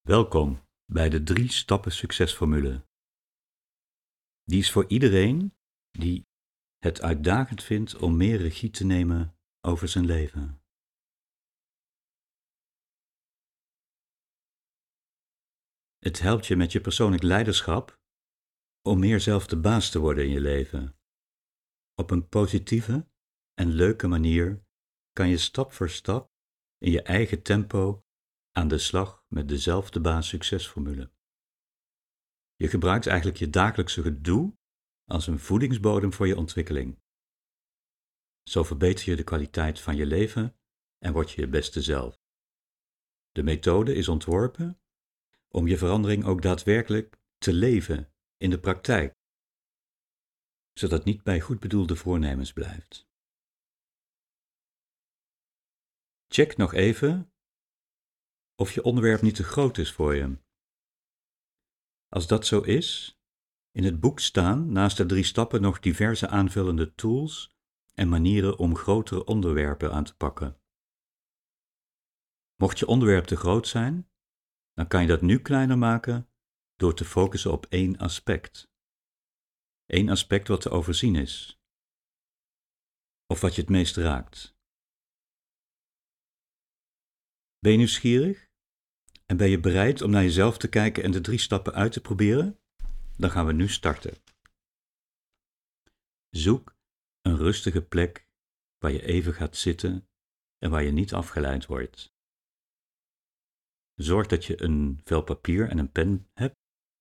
Welkom bij de 3-stappen succesformule. Die is voor iedereen die het uitdagend vindt om meer regie te nemen over zijn leven. Het helpt je met je persoonlijk leiderschap om meer zelf de baas te worden in je leven. Op een positieve en leuke manier kan je stap voor stap in je eigen tempo aan de slag met dezelfde baas-succesformule. Je gebruikt eigenlijk je dagelijkse gedoe als een voedingsbodem voor je ontwikkeling. Zo verbeter je de kwaliteit van je leven en word je je beste zelf. De methode is ontworpen om je verandering ook daadwerkelijk te leven in de praktijk, zodat het niet bij goed bedoelde voornemens blijft. Check nog even of je onderwerp niet te groot is voor je. Als dat zo is, in het boek staan naast de 3 stappen nog diverse aanvullende tools en manieren om grotere onderwerpen aan te pakken. Mocht je onderwerp te groot zijn, dan kan je dat nu kleiner maken door te focussen op 1 aspect. 1 aspect wat te overzien is, of wat je het meest raakt. Ben je nieuwsgierig en ben je bereid om naar jezelf te kijken en de 3 stappen uit te proberen? Dan gaan we nu starten. Zoek een rustige plek waar je even gaat zitten en waar je niet afgeleid wordt. Zorg dat je een vel papier en een pen hebt.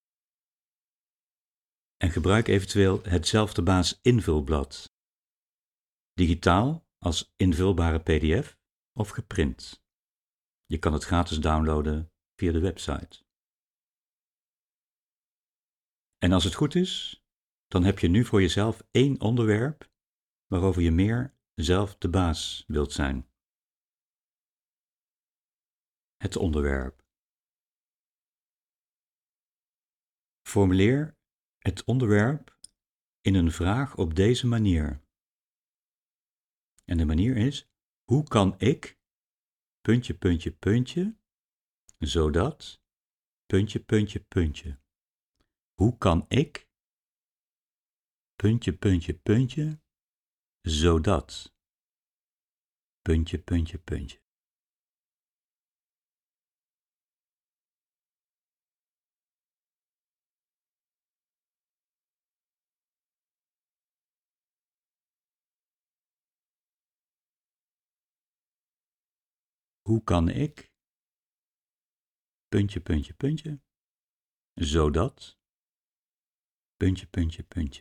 En gebruik eventueel hetzelfde baas-invulblad. Digitaal als invulbare PDF of geprint. Je kan het gratis downloaden via de website. En als het goed is, dan heb je nu voor jezelf 1 onderwerp waarover je meer zelf de baas wilt zijn. Het onderwerp. Formuleer het onderwerp in een vraag op deze manier. En de manier is: hoe kan ik, puntje, puntje, puntje, zodat, puntje, puntje, puntje. Hoe kan ik, puntje, puntje, puntje, zodat, puntje, puntje, puntje. Hoe kan ik, puntje, puntje, puntje, zodat, puntje, puntje, puntje.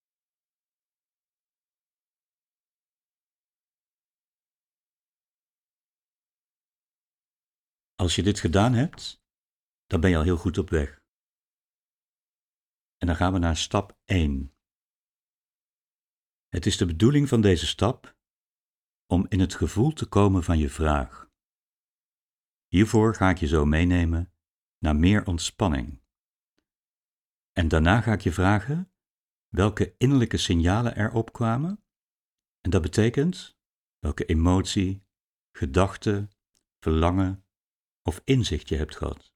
Als je dit gedaan hebt, dan ben je al heel goed op weg. En dan gaan we naar stap 1. Het is de bedoeling van deze stap om in het gevoel te komen van je vraag. Hiervoor ga ik je zo meenemen naar meer ontspanning. En daarna ga ik je vragen welke innerlijke signalen er opkwamen. En dat betekent welke emotie, gedachte, verlangen of inzicht je hebt gehad.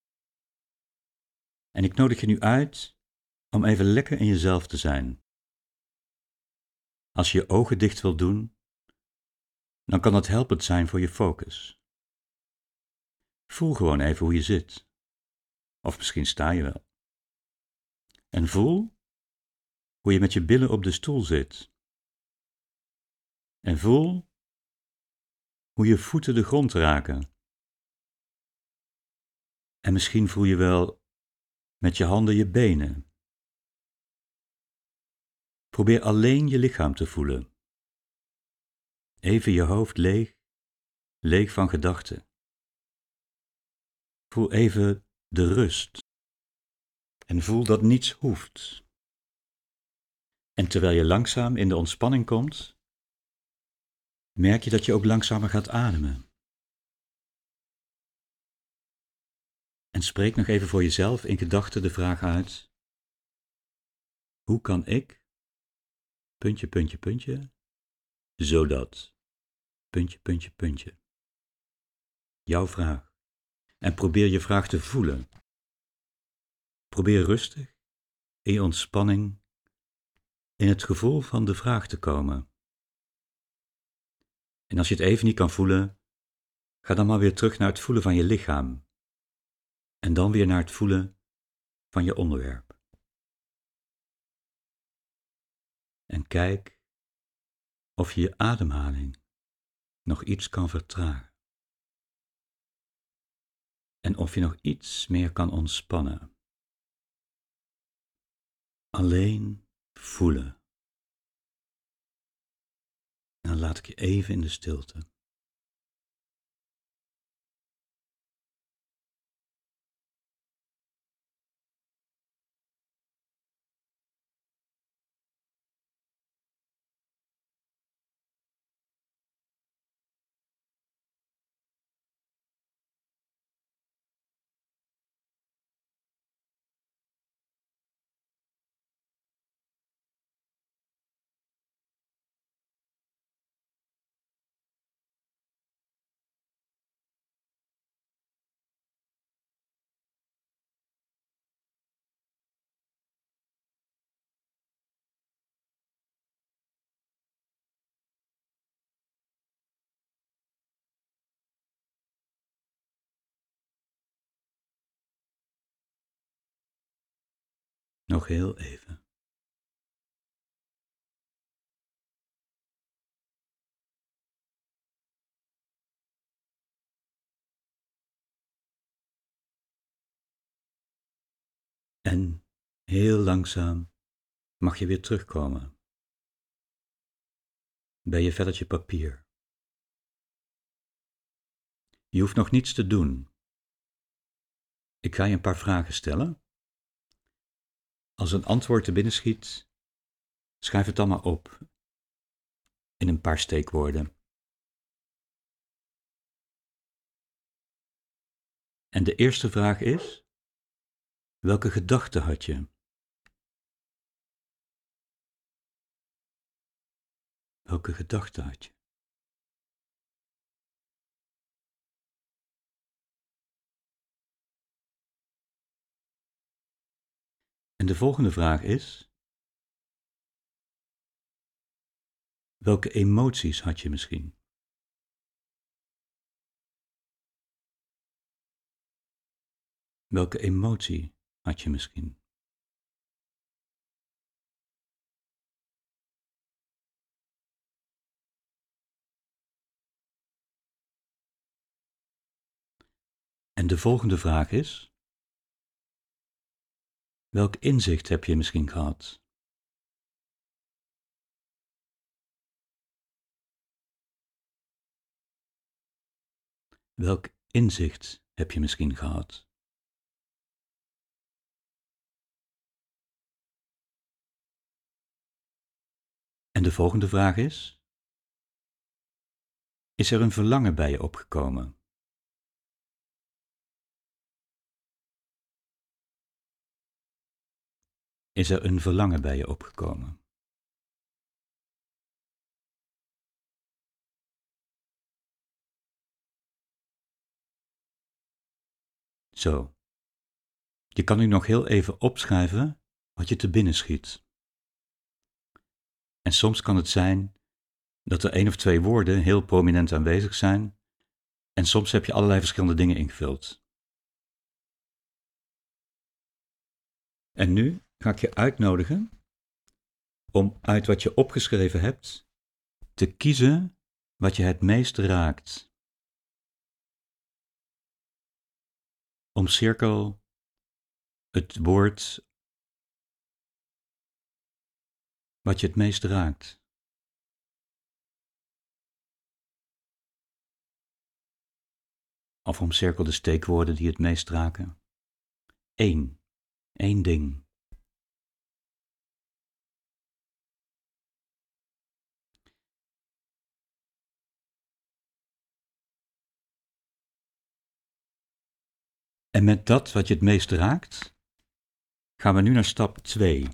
En ik nodig je nu uit om even lekker in jezelf te zijn. Als je je ogen dicht wilt doen, dan kan dat helpend zijn voor je focus. Voel gewoon even hoe je zit. Of misschien sta je wel. En voel hoe je met je billen op de stoel zit. En voel hoe je voeten de grond raken. En misschien voel je wel met je handen je benen. Probeer alleen je lichaam te voelen. Even je hoofd leeg, leeg van gedachten. Voel even de rust. En voel dat niets hoeft. En terwijl je langzaam in de ontspanning komt, merk je dat je ook langzamer gaat ademen. En spreek nog even voor jezelf in gedachten de vraag uit: hoe kan ik, puntje, puntje, puntje, zodat, puntje, puntje, puntje. Jouw vraag. En probeer je vraag te voelen. Probeer rustig, in je ontspanning, in het gevoel van de vraag te komen. En als je het even niet kan voelen, ga dan maar weer terug naar het voelen van je lichaam. En dan weer naar het voelen van je onderwerp. En kijk of je je ademhaling nog iets kan vertragen. En of je nog iets meer kan ontspannen. Alleen voelen. En dan laat ik je even in de stilte. Nog heel even. En heel langzaam mag je weer terugkomen bij je velletje papier. Je hoeft nog niets te doen. Ik ga je een paar vragen stellen. Als een antwoord er binnen schiet, schrijf het dan maar op in een paar steekwoorden. En de eerste vraag is: welke gedachte had je? Welke gedachte had je? En de volgende vraag is: welke emoties had je misschien? Welke emotie had je misschien? En de volgende vraag is: welk inzicht heb je misschien gehad? Welk inzicht heb je misschien gehad? En de volgende vraag is: is er een verlangen bij je opgekomen? Is er een verlangen bij je opgekomen? Zo. Je kan nu nog heel even opschrijven wat je te binnen schiet. En soms kan het zijn dat er 1 of 2 woorden heel prominent aanwezig zijn en soms heb je allerlei verschillende dingen ingevuld. En nu ga ik je uitnodigen om uit wat je opgeschreven hebt te kiezen wat je het meest raakt. Omcirkel het woord wat je het meest raakt. Of omcirkel de steekwoorden die het meest raken. 1 ding. En met dat wat je het meest raakt, gaan we nu naar stap 2.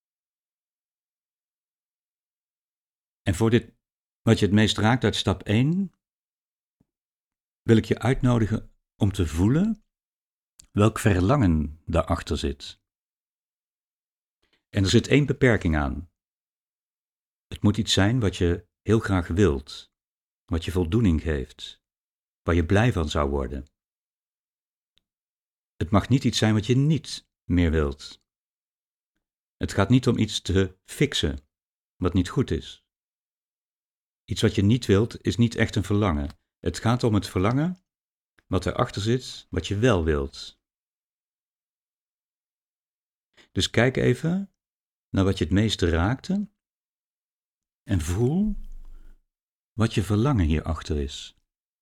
En voor dit wat je het meest raakt uit stap 1, wil ik je uitnodigen om te voelen welk verlangen daarachter zit. En er zit één beperking aan. Het moet iets zijn wat je heel graag wilt, wat je voldoening geeft, waar je blij van zou worden. Het mag niet iets zijn wat je niet meer wilt. Het gaat niet om iets te fixen, wat niet goed is. Iets wat je niet wilt is niet echt een verlangen. Het gaat om het verlangen wat erachter zit, wat je wel wilt. Dus kijk even naar wat je het meeste raakte en voel wat je verlangen hierachter is.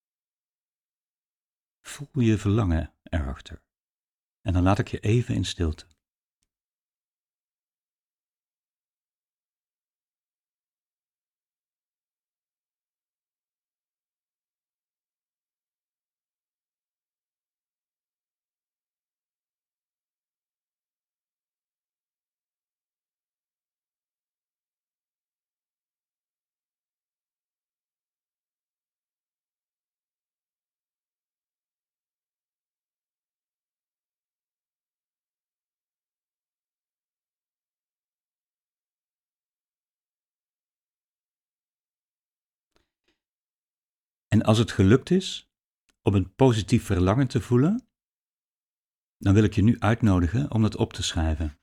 Voel je verlangen erachter. En dan laat ik je even in stilte. En als het gelukt is om een positief verlangen te voelen, dan wil ik je nu uitnodigen om dat op te schrijven.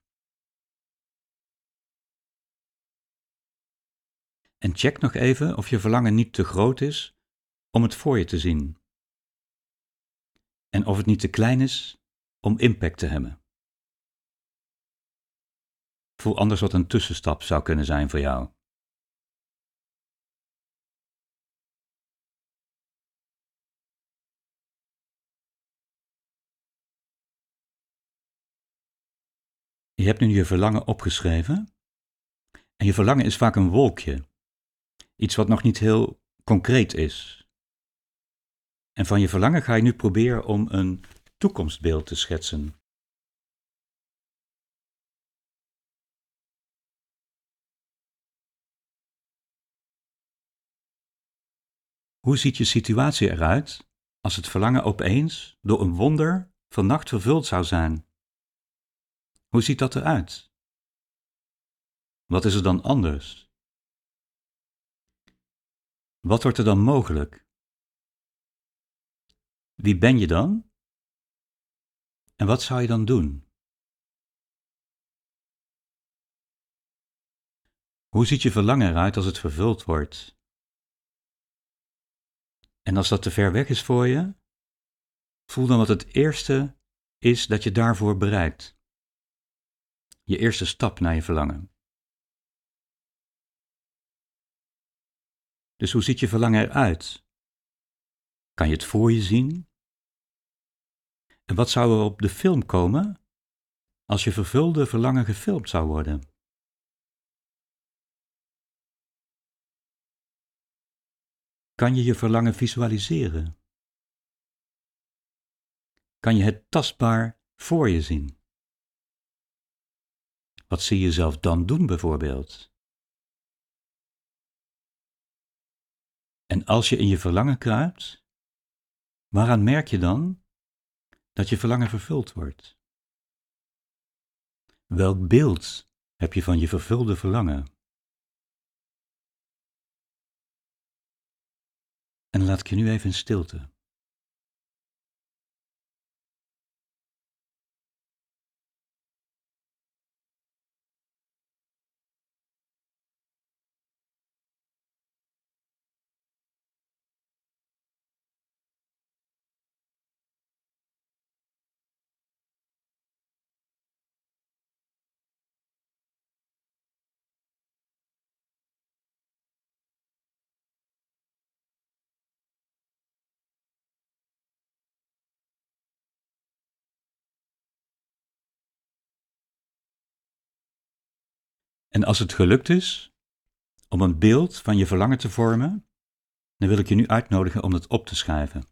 En check nog even of je verlangen niet te groot is om het voor je te zien. En of het niet te klein is om impact te hebben. Voel anders wat een tussenstap zou kunnen zijn voor jou. Je hebt nu je verlangen opgeschreven. En je verlangen is vaak een wolkje. Iets wat nog niet heel concreet is. En van je verlangen ga je nu proberen om een toekomstbeeld te schetsen. Hoe ziet je situatie eruit als het verlangen opeens door een wonder vannacht vervuld zou zijn? Hoe ziet dat eruit? Wat is er dan anders? Wat wordt er dan mogelijk? Wie ben je dan? En wat zou je dan doen? Hoe ziet je verlangen eruit als het vervuld wordt? En als dat te ver weg is voor je, voel dan wat het eerste is dat je daarvoor bereikt. Je eerste stap naar je verlangen. Dus hoe ziet je verlangen eruit? Kan je het voor je zien? En wat zou er op de film komen als je vervulde verlangen gefilmd zou worden? Kan je je verlangen visualiseren? Kan je het tastbaar voor je zien? Wat zie je zelf dan doen bijvoorbeeld? En als je in je verlangen kruipt, waaraan merk je dan dat je verlangen vervuld wordt? Welk beeld heb je van je vervulde verlangen? En dan laat ik je nu even in stilte. En als het gelukt is om een beeld van je verlangen te vormen, dan wil ik je nu uitnodigen om het op te schrijven.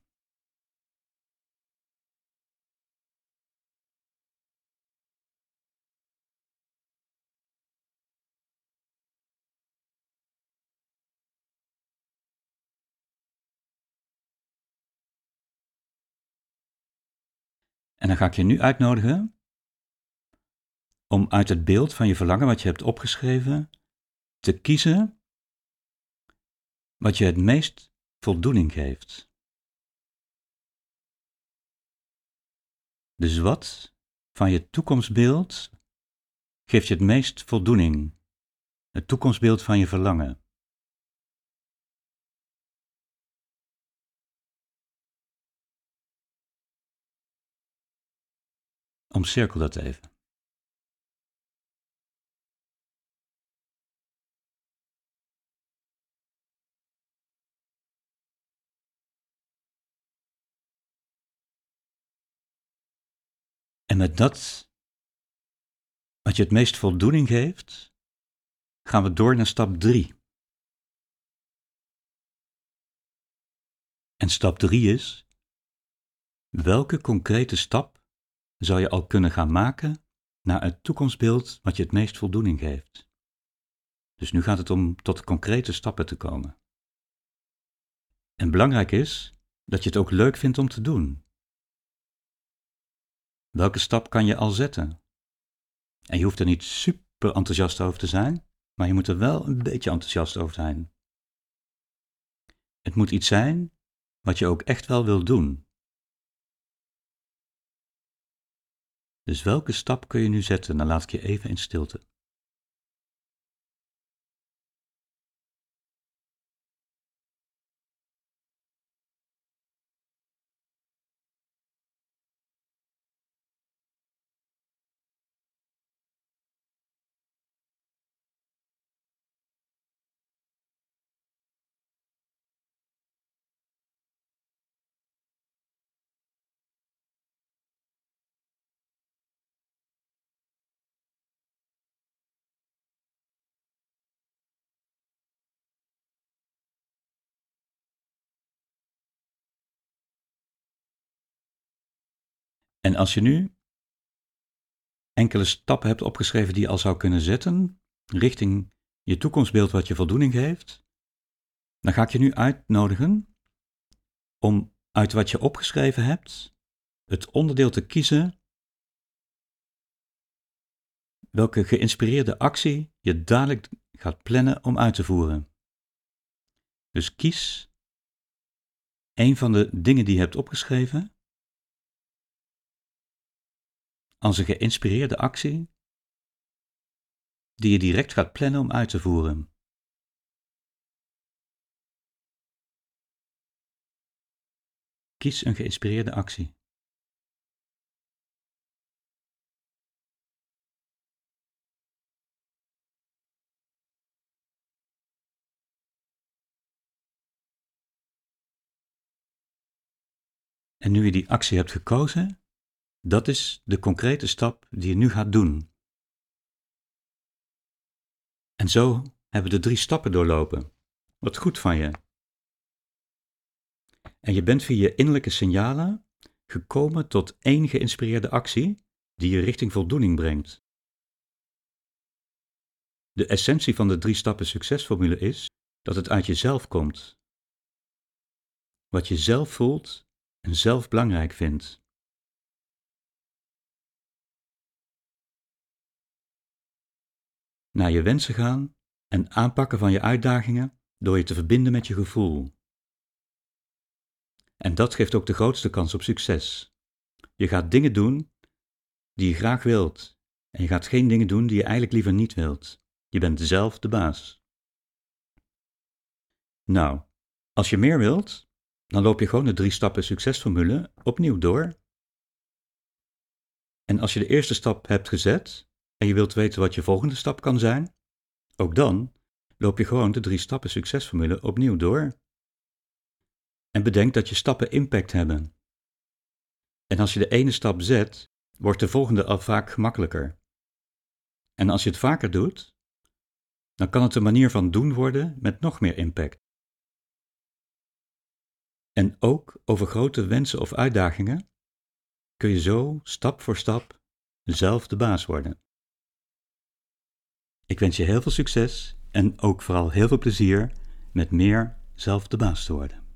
En dan ga ik je nu uitnodigen om uit het beeld van je verlangen wat je hebt opgeschreven te kiezen wat je het meest voldoening geeft. Dus wat van je toekomstbeeld geeft je het meest voldoening? Het toekomstbeeld van je verlangen. Omcirkel dat even. En met dat wat je het meest voldoening geeft, gaan we door naar stap 3. En stap 3 is, welke concrete stap zou je al kunnen gaan maken naar het toekomstbeeld wat je het meest voldoening geeft? Dus nu gaat het om tot concrete stappen te komen. En belangrijk is dat je het ook leuk vindt om te doen. Welke stap kan je al zetten? En je hoeft er niet super enthousiast over te zijn, maar je moet er wel een beetje enthousiast over zijn. Het moet iets zijn wat je ook echt wel wil doen. Dus welke stap kun je nu zetten? Dan laat ik je even in stilte. En als je nu enkele stappen hebt opgeschreven die je al zou kunnen zetten richting je toekomstbeeld wat je voldoening geeft, dan ga ik je nu uitnodigen om uit wat je opgeschreven hebt het onderdeel te kiezen welke geïnspireerde actie je dadelijk gaat plannen om uit te voeren. Dus kies een van de dingen die je hebt opgeschreven als een geïnspireerde actie die je direct gaat plannen om uit te voeren. Kies een geïnspireerde actie. En nu je die actie hebt gekozen, dat is de concrete stap die je nu gaat doen. En zo hebben we de 3 stappen doorlopen. Wat goed van je. En je bent via je innerlijke signalen gekomen tot 1 geïnspireerde actie die je richting voldoening brengt. De essentie van de 3 stappen succesformule is dat het uit jezelf komt. Wat je zelf voelt en zelf belangrijk vindt. Naar je wensen gaan en aanpakken van je uitdagingen door je te verbinden met je gevoel. En dat geeft ook de grootste kans op succes. Je gaat dingen doen die je graag wilt en je gaat geen dingen doen die je eigenlijk liever niet wilt. Je bent zelf de baas. Nou, als je meer wilt, dan loop je gewoon de 3 stappen succesformule opnieuw door. En als je de eerste stap hebt gezet en je wilt weten wat je volgende stap kan zijn, ook dan loop je gewoon de 3 stappen succesformule opnieuw door. En bedenk dat je stappen impact hebben. En als je de ene stap zet, wordt de volgende al vaak gemakkelijker. En als je het vaker doet, dan kan het een manier van doen worden met nog meer impact. En ook over grote wensen of uitdagingen kun je zo stap voor stap zelf de baas worden. Ik wens je heel veel succes en ook vooral heel veel plezier met meer zelf de baas te worden.